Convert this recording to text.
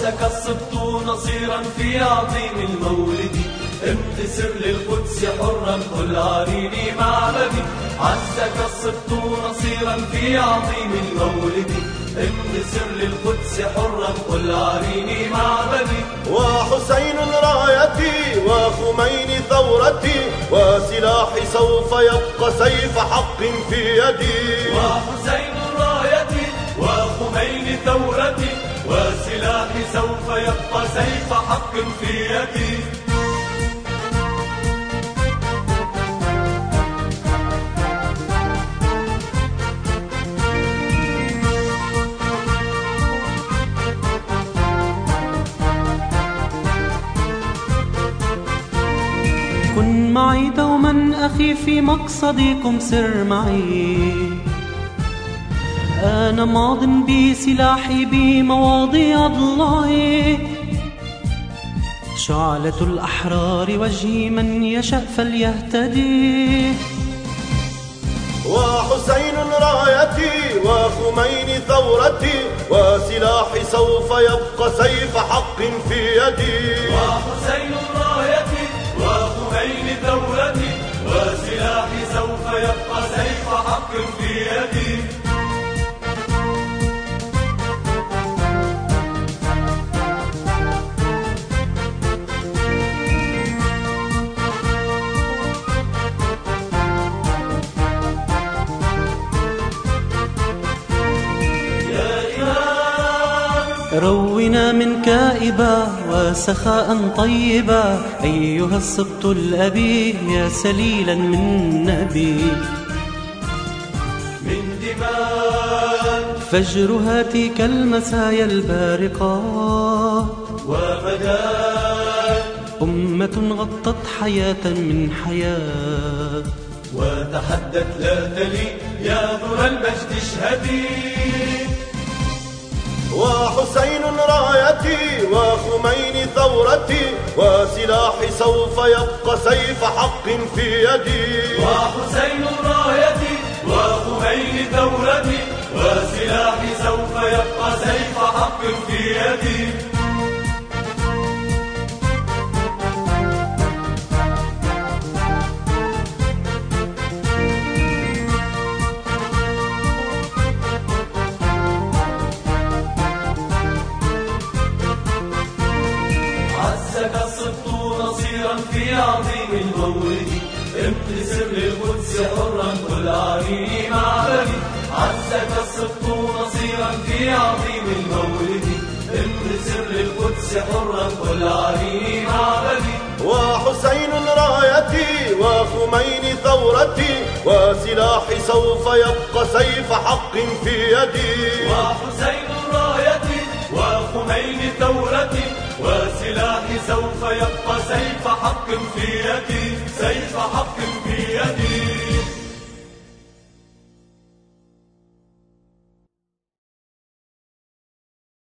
عزك السبط نصيرا في عظيم المولد، امتسر للقدس حرا قل عريني معبدي. عزك السبط نصيرا في عظيم المولد، امتسر للقدس حرا قل عريني معبدي. وحسين رايتي وخمين ثورتي، وسلاحي سوف يبقى سيف حق في يدي. وحسين رايتي وخمين ثورتي، وسلاحي سوف يبقى سيف حق في يدي. كن معي دوما أخي في مقصدكم، سر معي. أنا ماض بسلاحي بمواضع أضلاعي، شعلة الأحرار وجهي من يشأ فليهتدي. وحسين رايتي وخمين ثورتي، وسلاحي سوف يبقى سيف حق في يدي. وحسين رايتي وخمين ثورتي، وسلاحي سوف يبقى سيف حق في يدي. رونا من كائبة وسخاء طيبة، أيها السبط الأبي يا سليلا من نبي. من دماء فجر هاتيك المسايا البارقة، وبدات أمة غطت حياة من حياة. وتحدت لا تلي يا ذرى المجد اشهدي. وحسين رايتي وخمين ثورتي، وسلاحي سوف يبقى سيف حق في يدي. وحسين رايتي وخمين ثورتي، وسلاحي سوف يبقى سيف حق في يدي. عزك السبط نصيرا في عظيم المولد، امتسر للقدس حرا قل عريني معبدي. عزك السبط نصيرا في عظيم المولد، امتسر للقدس حرا قل عريني معبدي. وحسين رايتي وخمين ثورتي، وسلاحي سوف يبقى سيف حق في يدي. وحسين رايتي وخمين ثورتي، وسلاحي سوف يبقى سيف حق في يدي. سيف حق